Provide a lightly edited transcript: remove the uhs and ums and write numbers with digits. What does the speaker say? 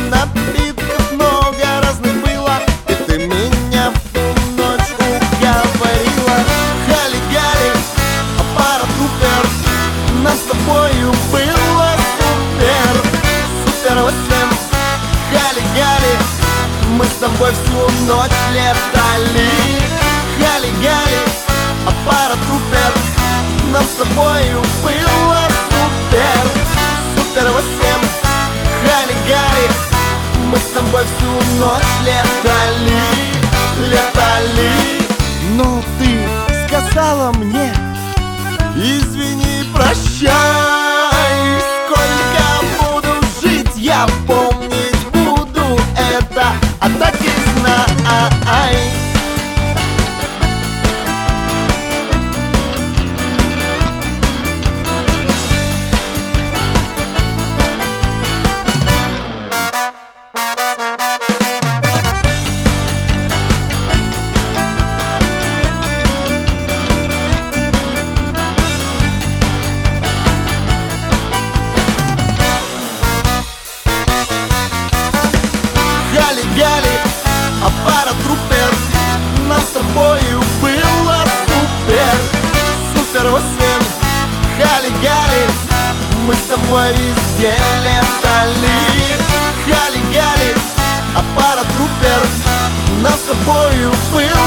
напитков много разных было, и ты меня в ту ночь уговорила. Хали-гали, аппарат Рупер, нам с тобою было супер. Супер 8, хали-гали, мы с тобой всю ночь летали. Хали-гали, аппарат Рупер, нам с тобою было супер. Супер 8, хали-гали, мы с тобой всю ночь летали. Летали. Но ты сказала мне: извини, прощай. Сколько буду жить, я помнить буду это, а так и знай. Хали-гали, аппарат Рупер, нам с тобою было супер. Супер 8, хали-гали, мы с тобой везде летали. Хали-гали, аппарат Рупер, нам с тобою было